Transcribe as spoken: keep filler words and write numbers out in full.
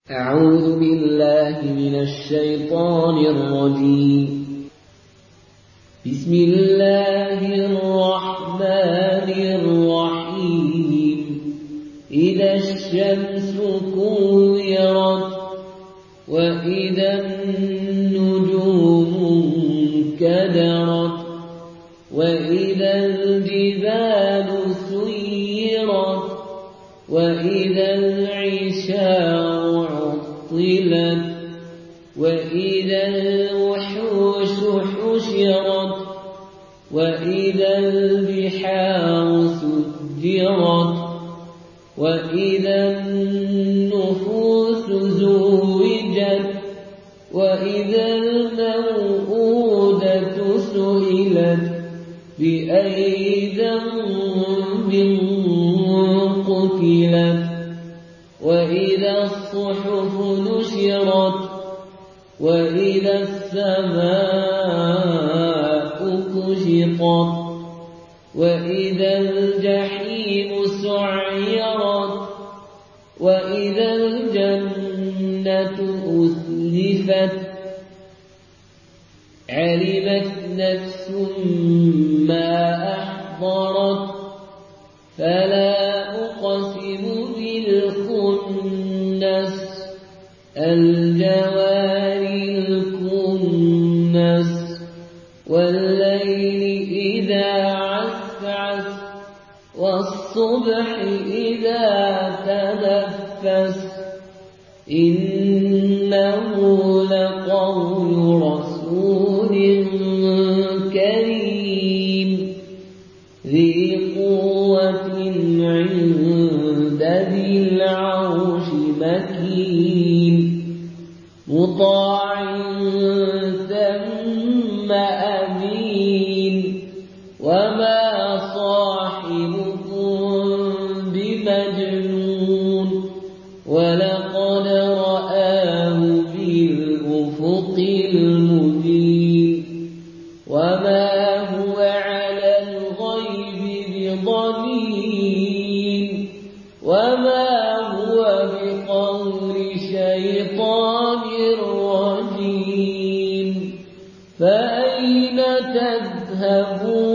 أعوذ بالله من الشيطان الرجيم. بسم الله الرحمن الرحيم. إذا الشمس كورت وإذا النجوم انكدرت وإذا الجبال سيرت وإذا العشار عطلت وإذا الوحوش حشرت وإذا البحار سجرت وإذا النفوس زوجت وإذا الموءودة سئلت بأي ذنب قتلت وإذا الصحف نشرت وإذا السماء كشطت وإذا الجحيم سعرت وإذا الجنة أزلفت علمت نفس ما أحضرت فلا أقسم بالخنس الجوار الكنس والليل إذا عسعس والصبح إذا تنفس إنه لقول رسول كريم ذي قوة عند ذي العرش مكين مطاع ثم أمين وما صاحبكم بمجنون ولقد رآه بالأفق المبين وما هو على الغيب بضنين وما هو بقول شيطان رجيم فأين تذهبون